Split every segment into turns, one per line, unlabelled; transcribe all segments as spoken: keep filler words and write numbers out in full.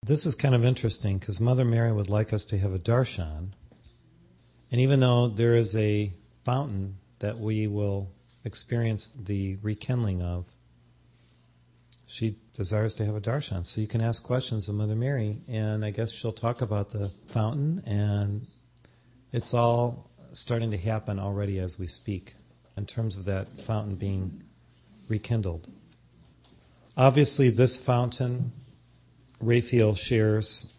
This is kind of interesting because Mother Mary would like us to have a darshan. And even though there is a fountain that we will experience the rekindling of, she desires to have a darshan. So you can ask questions of Mother Mary, and I guess she'll talk about the fountain, and it's all starting to happen already as we speak in terms of that fountain being rekindled. Obviously, this fountain, Raphael shares,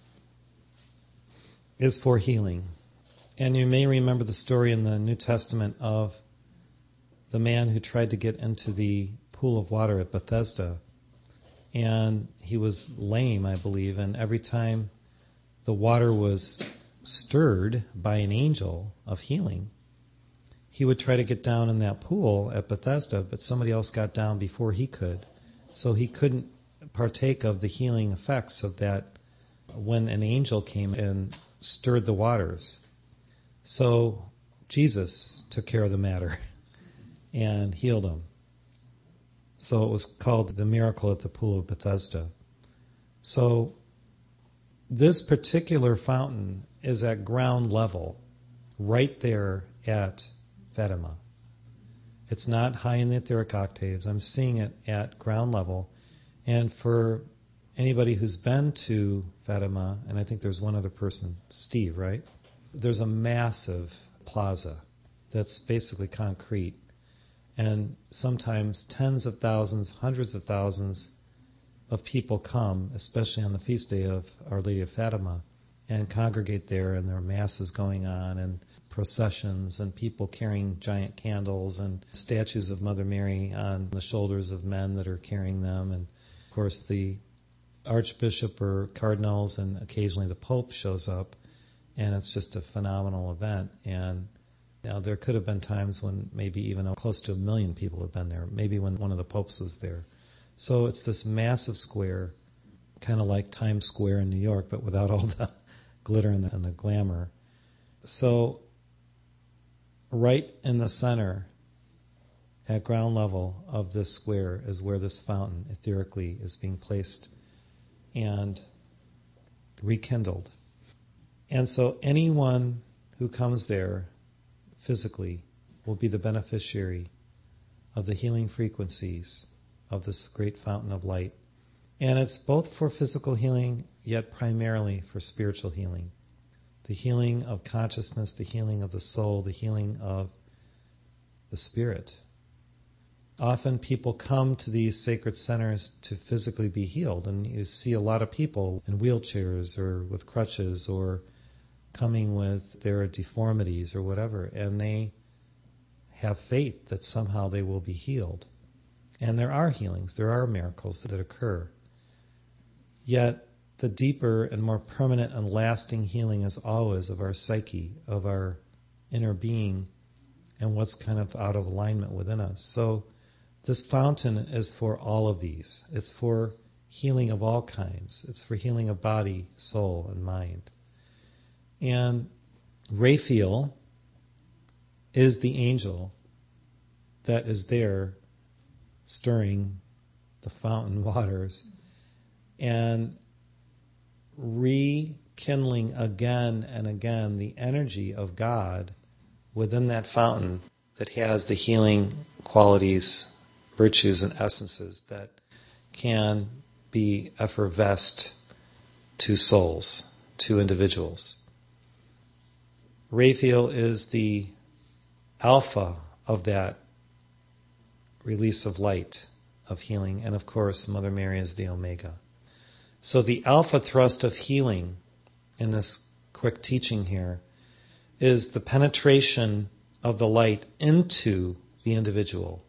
is for healing. And you may remember the story in the New Testament of the man who tried to get into the pool of water at Bethesda. And he was lame, I believe, and every time the water was stirred by an angel of healing, he would try to get down in that pool at Bethesda, but somebody else got down before he could. So he couldn't partake of the healing effects of that when an angel came and stirred the waters. So Jesus took care of the matter and healed him. So it was called the miracle at the pool of Bethesda. So this particular fountain is at ground level, right there at Fatima. It's not high in the etheric octaves. I'm seeing it at ground level. And for anybody who's been to Fatima, and I think there's one other person, Steve, right? There's a massive plaza that's basically concrete. And sometimes tens of thousands, hundreds of thousands of people come, especially on the feast day of Our Lady of Fatima, and congregate there, and there are masses going on, and processions, and people carrying giant candles, and statues of Mother Mary on the shoulders of men that are carrying them. And, of course, the Archbishop or cardinals, and occasionally the Pope shows up, and it's just a phenomenal event. And now, there could have been times when maybe even close to a million people have been there, maybe when one of the popes was there. So it's this massive square, kind of like Times Square in New York, but without all the glitter and the, and the glamour. So right in the center, at ground level of this square, is where this fountain etherically is being placed and rekindled. And so anyone who comes there physically will be the beneficiary of the healing frequencies of this great fountain of light. And it's both for physical healing, yet primarily for spiritual healing. The healing of consciousness, the healing of the soul, the healing of the spirit. Often people come to these sacred centers to physically be healed, and you see a lot of people in wheelchairs or with crutches or coming with their deformities or whatever, and they have faith that somehow they will be healed. And there are healings, there are miracles that occur. Yet the deeper and more permanent and lasting healing is always of our psyche, of our inner being, and what's kind of out of alignment within us. So this fountain is for all of these. It's for healing of all kinds. It's for healing of body, soul, and mind. And Raphael is the angel that is there stirring the fountain waters and rekindling again and again the energy of God within that fountain that has the healing qualities, virtues, and essences that can be effervesced to souls, to individuals. Raphael is the alpha of that release of light, of healing, and of course Mother Mary is the omega. So the alpha thrust of healing in this quick teaching here is the penetration of the light into the individual.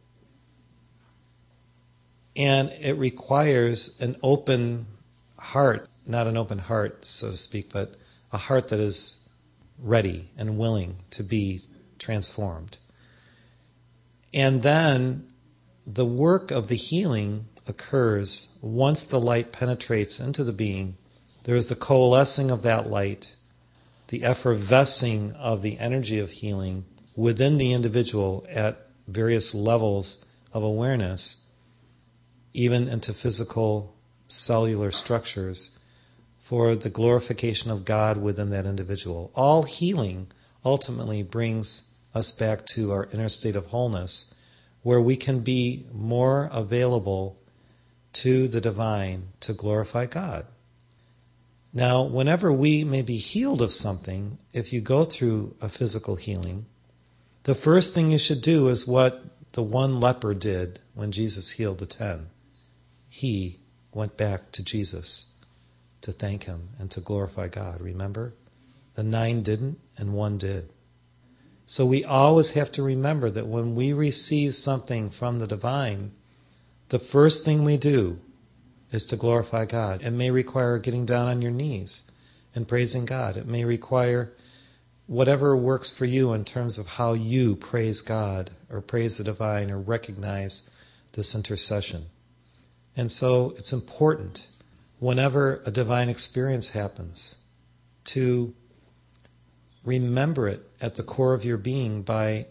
And it requires an open heart, not an open heart, so to speak, but a heart that is ready and willing to be transformed. And then the work of the healing occurs once the light penetrates into the being. There is the coalescing of that light, the effervescing of the energy of healing within the individual at various levels of awareness, even into physical cellular structures, for the glorification of God within that individual. All healing ultimately brings us back to our inner state of wholeness, where we can be more available to the divine to glorify God. Now, whenever we may be healed of something, if you go through a physical healing, the first thing you should do is what the one leper did when Jesus healed the ten. He went back to Jesus to thank him and to glorify God, remember? The nine didn't and one did. So we always have to remember that when we receive something from the divine, the first thing we do is to glorify God. It may require getting down on your knees and praising God. It may require whatever works for you in terms of how you praise God or praise the divine or recognize this intercession. And so it's important whenever a divine experience happens to remember it at the core of your being by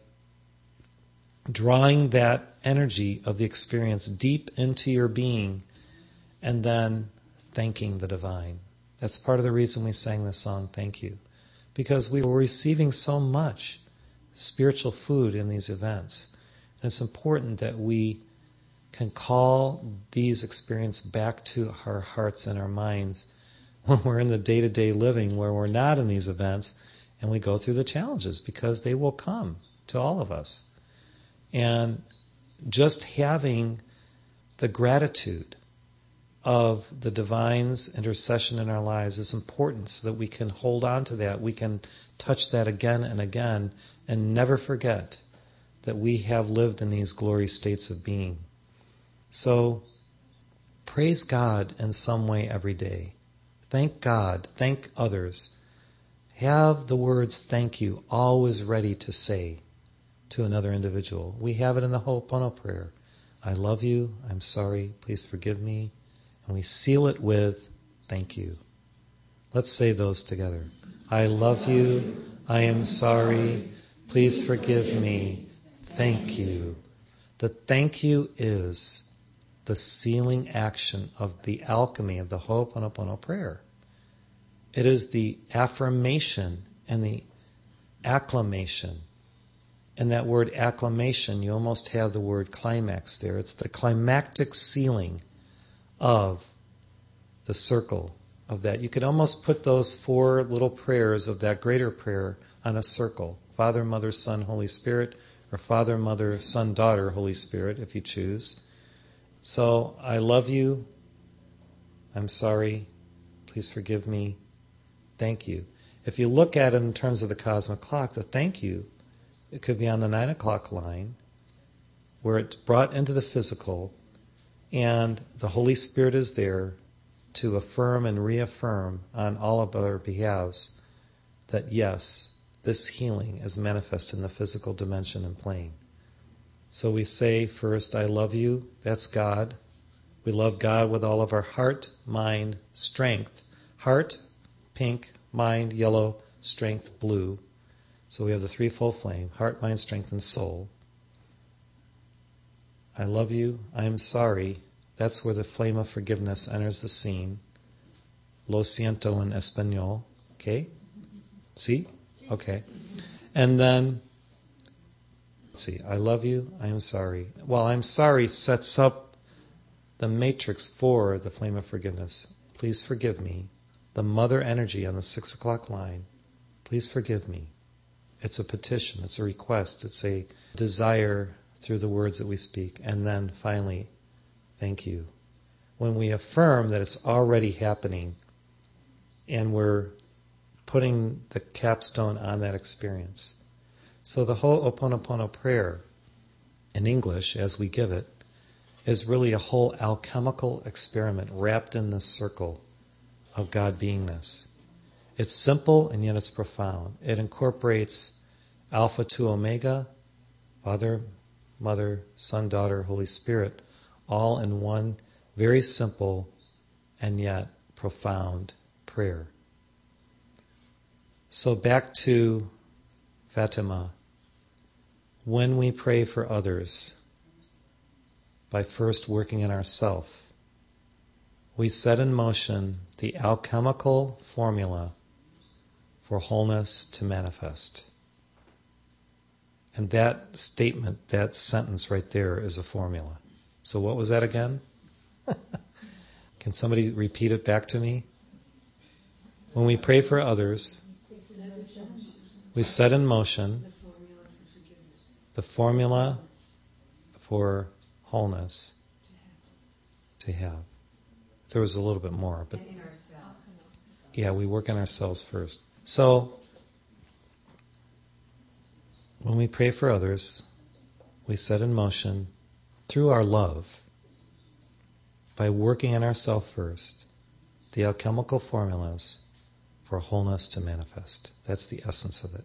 drawing that energy of the experience deep into your being and then thanking the divine. That's part of the reason we sang this song, Thank You. Because we were receiving so much spiritual food in these events. And it's important that we can call these experiences back to our hearts and our minds when we're in the day-to-day living where we're not in these events and we go through the challenges, because they will come to all of us. And just having the gratitude of the divine's intercession in our lives is important so that we can hold on to that. We can touch that again and again and never forget that we have lived in these glory states of being. So praise God in some way every day. Thank God. Thank others. Have the words thank you always ready to say to another individual. We have it in the Ho'oponopono prayer. I love you. I'm sorry. Please forgive me. And we seal it with thank you. Let's say those together. I love you. I am sorry. Please forgive me. Thank you. The thank you is the sealing action of the alchemy of the Ho'oponopono prayer. It is the affirmation and the acclamation. And that word acclamation, you almost have the word climax there. It's the climactic sealing of the circle of that. You could almost put those four little prayers of that greater prayer on a circle. Father, Mother, Son, Holy Spirit, or Father, Mother, Son, Daughter, Holy Spirit, if you choose. So, I love you. I'm sorry. Please forgive me. Thank you. If you look at it in terms of the cosmic clock, the thank you, it could be on the nine o'clock line, where it's brought into the physical, and the Holy Spirit is there to affirm and reaffirm on all of our behalves that yes, this healing is manifest in the physical dimension and plane. So we say first, I love you. That's God. We love God with all of our heart, mind, strength. Heart, pink, mind, yellow, strength, blue. So we have the threefold flame, heart, mind, strength, and soul. I love you. I am sorry. That's where the flame of forgiveness enters the scene. Lo siento in Espanol. Okay? See? Okay. And then, let's see, I love you. I am sorry. Well, I'm sorry sets up the matrix for the flame of forgiveness. Please forgive me. The mother energy on the six o'clock line. Please forgive me. It's a petition. It's a request. It's a desire through the words that we speak. And then finally, thank you. When we affirm that it's already happening and we're putting the capstone on that experience. So the whole Ho'oponopono prayer in English, as we give it, is really a whole alchemical experiment wrapped in this circle of God beingness. It's simple and yet it's profound. It incorporates Alpha to Omega, Father, Mother, Son, Daughter, Holy Spirit, all in one very simple and yet profound prayer. So back to Fatima. When we pray for others, by first working in ourselves, we set in motion the alchemical formula for wholeness to manifest. And that statement, that sentence right there is a formula. So what was that again? Can somebody repeat it back to me? When we pray for others, we set in motion the formula for wholeness to have. There was a little bit more, but yeah, we work on ourselves first. So, when we pray for others, we set in motion, through our love, by working on ourselves first, the alchemical formulas for wholeness to manifest. That's the essence of it.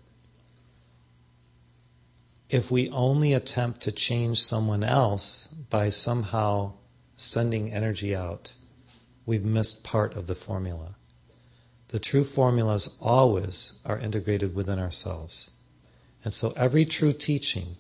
If we only attempt to change someone else by somehow sending energy out, we've missed part of the formula. The true formulas always are integrated within ourselves. And so every true teaching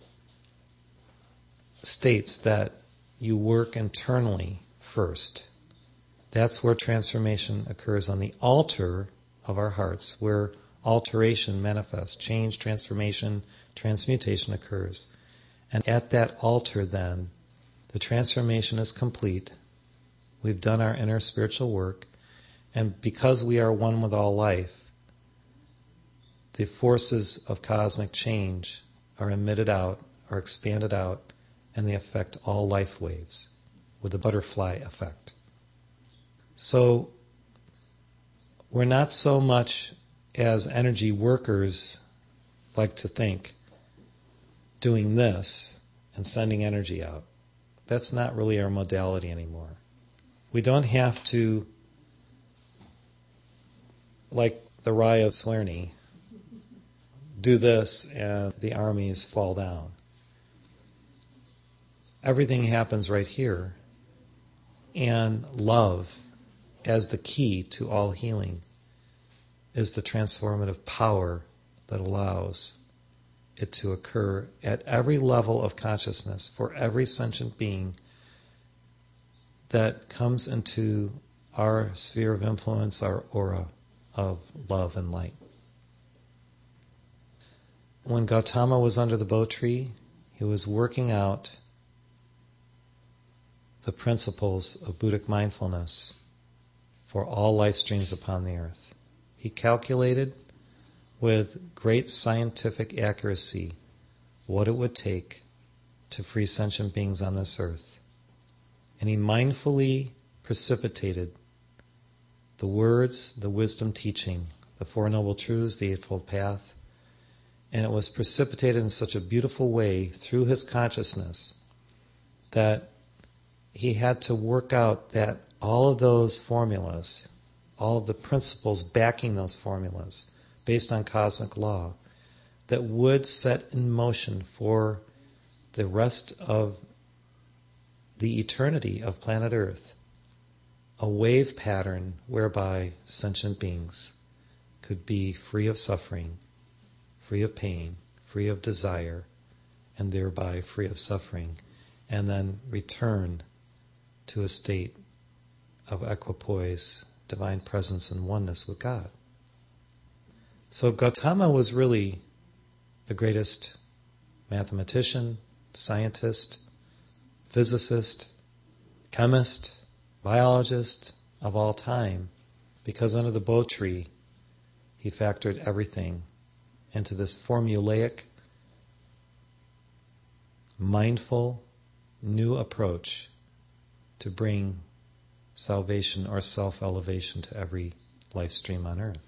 states that you work internally first. That's where transformation occurs, on the altar of our hearts, where alteration manifests, change, transformation, transmutation occurs. And at that altar then, the transformation is complete. We've done our inner spiritual work, and because we are one with all life, the forces of cosmic change are emitted out, are expanded out, and they affect all life waves with a butterfly effect. So, we're not so much, as energy workers like to think, doing this and sending energy out. That's not really our modality anymore. We don't have to, like the Raya of Swerny, do this and the armies fall down. Everything happens right here. And love, as the key to all healing, is the transformative power that allows it to occur at every level of consciousness for every sentient being that comes into our sphere of influence, our aura of love and light. When Gautama was under the Bo tree, he was working out the principles of Buddhic mindfulness for all life streams upon the earth. He calculated with great scientific accuracy what it would take to free sentient beings on this earth. And he mindfully precipitated the words, the wisdom teaching, the Four Noble Truths, the Eightfold Path, and it was precipitated in such a beautiful way through his consciousness that he had to work out that all of those formulas, all of the principles backing those formulas, based on cosmic law, that would set in motion for the rest of the eternity of planet Earth a wave pattern whereby sentient beings could be free of suffering, free of pain, free of desire, and thereby free of suffering, and then return to a state of equipoise, divine presence, and oneness with God. So Gautama was really the greatest mathematician, scientist, physicist, chemist, biologist of all time, because under the Bo tree he factored everything into this formulaic, mindful, new approach to bring salvation or self-elevation to every life stream on earth.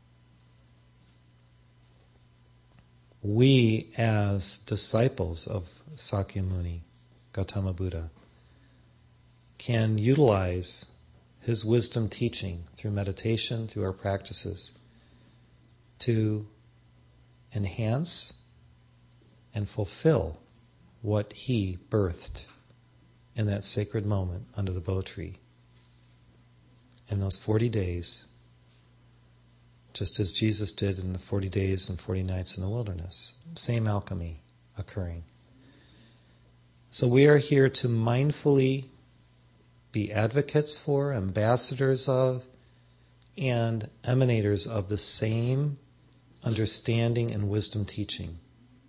We, as disciples of Sakyamuni, Gautama Buddha, can utilize his wisdom teaching through meditation, through our practices, to enhance and fulfill what he birthed in that sacred moment under the Bo tree. In those forty days, just as Jesus did in the forty days and forty nights in the wilderness. Same alchemy occurring. So we are here to mindfully be advocates for, ambassadors of, and emanators of the same understanding and wisdom teaching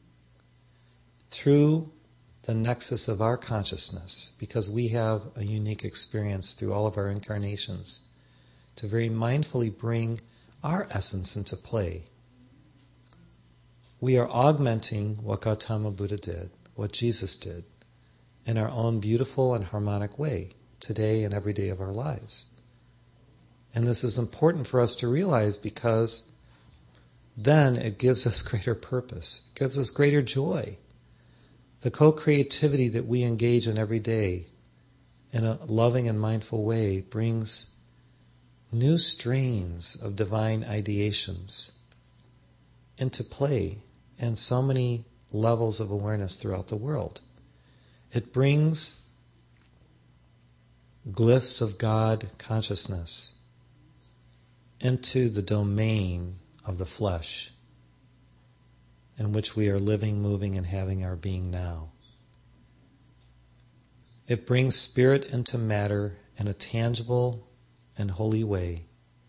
through the nexus of our consciousness, because we have a unique experience through all of our incarnations to very mindfully bring our essence into play. We are augmenting what Gautama Buddha did, what Jesus did, in our own beautiful and harmonic way, today and every day of our lives. And this is important for us to realize, because then it gives us greater purpose, it gives us greater joy. The co-creativity that we engage in every day in a loving and mindful way brings new strains of divine ideations into play and so many levels of awareness throughout the world. It brings glyphs of God consciousness into the domain of the flesh in which we are living, moving, and having our being now. It brings spirit into matter in a tangible and holy way,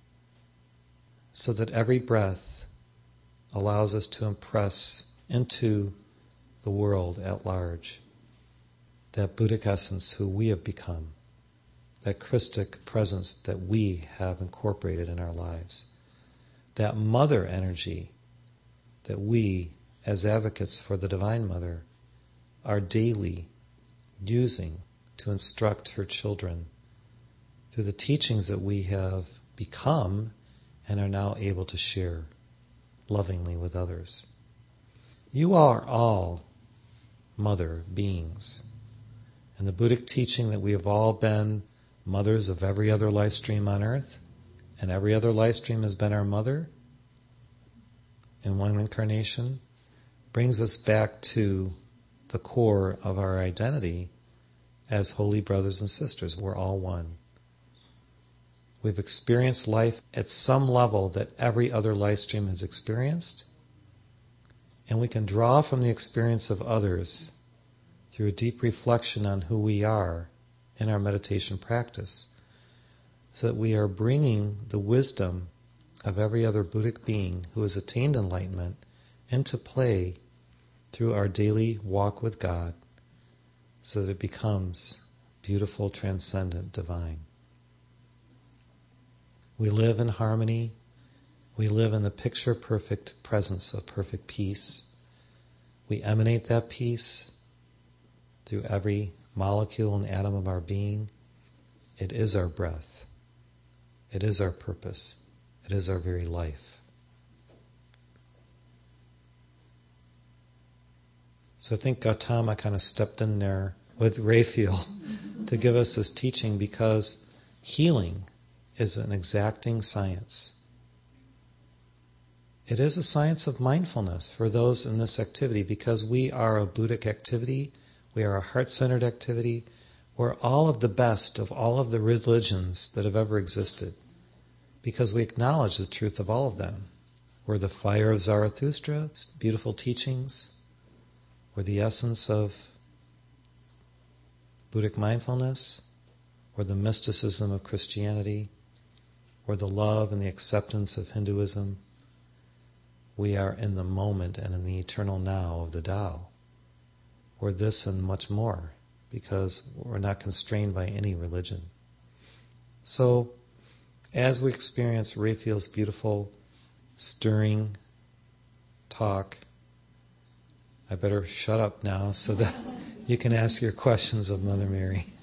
so that every breath allows us to impress into the world at large that Buddhic essence who we have become, that Christic presence that we have incorporated in our lives, that mother energy that we, as advocates for the Divine Mother, are daily using to instruct her children through the teachings that we have become and are now able to share lovingly with others. You are all mother beings. And the Buddhic teaching that we have all been mothers of every other life stream on earth, and every other life stream has been our mother in one incarnation, brings us back to the core of our identity as holy brothers and sisters. We're all one. We've experienced life at some level that every other life stream has experienced, and we can draw from the experience of others through a deep reflection on who we are in our meditation practice, so that we are bringing the wisdom of every other Buddhic being who has attained enlightenment into play through our daily walk with God, so that it becomes beautiful, transcendent, divine. We live in harmony. We live in the picture-perfect presence of perfect peace. We emanate that peace through every molecule and atom of our being. It is our breath. It is our purpose. It is our very life. So I think Gautama kind of stepped in there with Raphael to give us this teaching, because healing is an exacting science. It is a science of mindfulness for those in this activity, because we are a Buddhic activity, we are a heart-centered activity, we're all of the best of all of the religions that have ever existed, because we acknowledge the truth of all of them. We're the fire of Zarathustra, beautiful teachings. We're the essence of Buddhic mindfulness. We're the mysticism of Christianity. We're the love and the acceptance of Hinduism. We are in the moment and in the eternal now of the Tao. We're this and much more, because we're not constrained by any religion. So, as we experience Raphael's beautiful, stirring talk, I better shut up now so that you can ask your questions of Mother Mary.